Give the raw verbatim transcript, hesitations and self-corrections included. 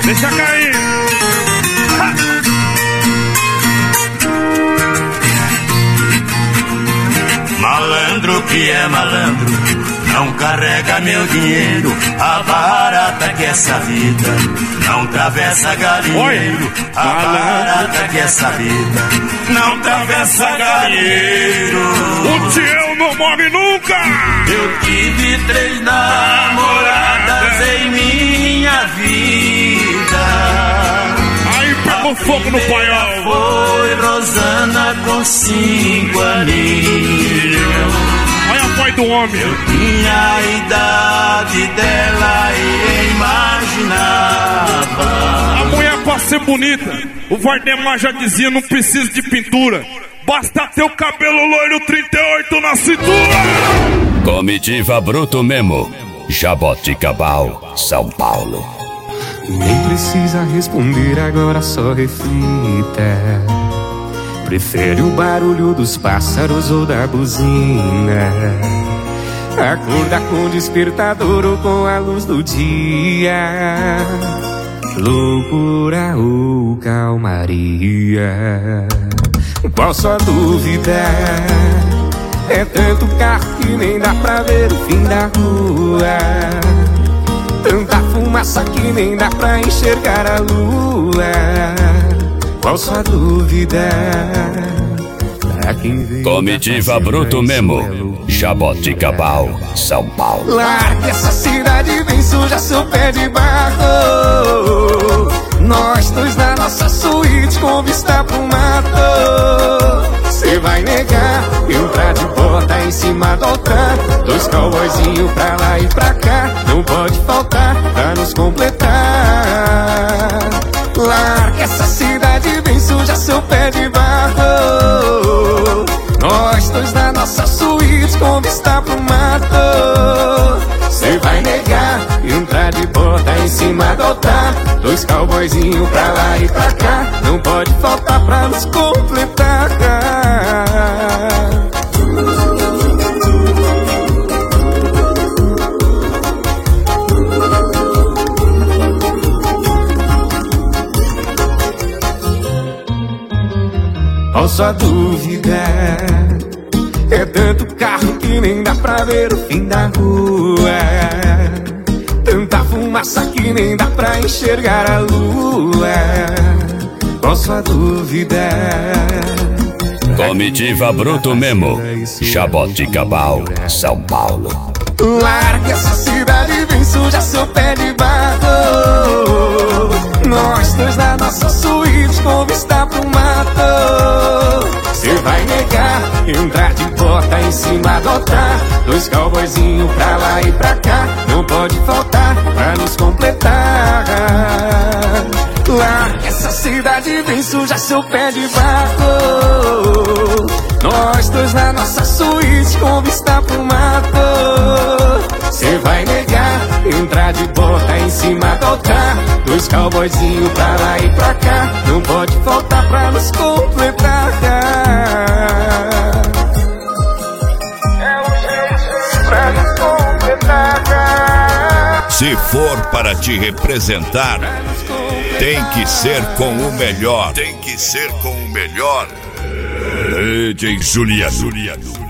Deixa cair. Ha! Malandro que é malandro, não carrega meu dinheiro. A barata que essa vida não travessa galinheiro. A barata que essa vida não travessa galinheiro. O Tião não morre nunca. Eu tive três namoradas em minha vida. Aí pegou fogo no paiol. Foi Rosana com cinco aninhos. Olha a pai do homem. Eu tinha a idade dela e imaginava. A mulher pra ser bonita, o Vardemar já dizia, não precisa de pintura. Basta ter o cabelo loiro trinta e oito na cintura. Comitiva Bruto Memo, Jaboticabal, São Paulo. Nem precisa responder agora, só reflita. Prefere o barulho dos pássaros ou da buzina? Acordar com o despertador ou com a luz do dia? Loucura ou calmaria? Qual sua dúvida? É tanto carro que nem dá pra ver o fim da rua. Tanta fumaça que nem dá pra enxergar a lua. Qual sua dúvida? Pra quem vê Comitiva Bruto Memo, Jaboticabal, São Paulo. Larga essa cidade, vem suja seu pé de barro. Nós dois na nossa suíte com vista pro mato. Cê vai negar, entrar de bota em cima do altar. Dois cowboyzinhos pra lá e pra cá. Não pode faltar pra nos completar. Larga essa cidade, vem suja seu pé de barro. Nós dois na nossa suíte com vista pro mato. Cê vai negar, entrar de bota em cima do altar. Dois cowboyzinhos pra lá e pra cá. Não pode faltar pra nos completar. Qual sua dúvida? É tanto carro que nem dá pra ver o fim da rua. Tanta fumaça que nem dá pra enxergar a lua. Qual sua dúvida? Comitiva Bruto Memo, Jaboticabal, São Paulo. Larga essa cidade, vem suja seu pé de barro. Nós dois na nossa suíte com vista pro mato. Cê vai negar, entrar de bota em cima do altar. Dois cowboyzinhos pra lá e pra cá. Não pode faltar pra nos completar. Larga essa cidade, vem suja seu pé de barro. Nós dois na nossa suíte com vista pro mato. Cê vai negar, entrar de bota em cima do altar. Dois cowboyzinhos pra lá e pra cá. Não pode faltar pra nos completar. É um jeito pra nos completar. Se for para te representar, tem que ser com o melhor. Tem que ser com o melhor. D J Juliano.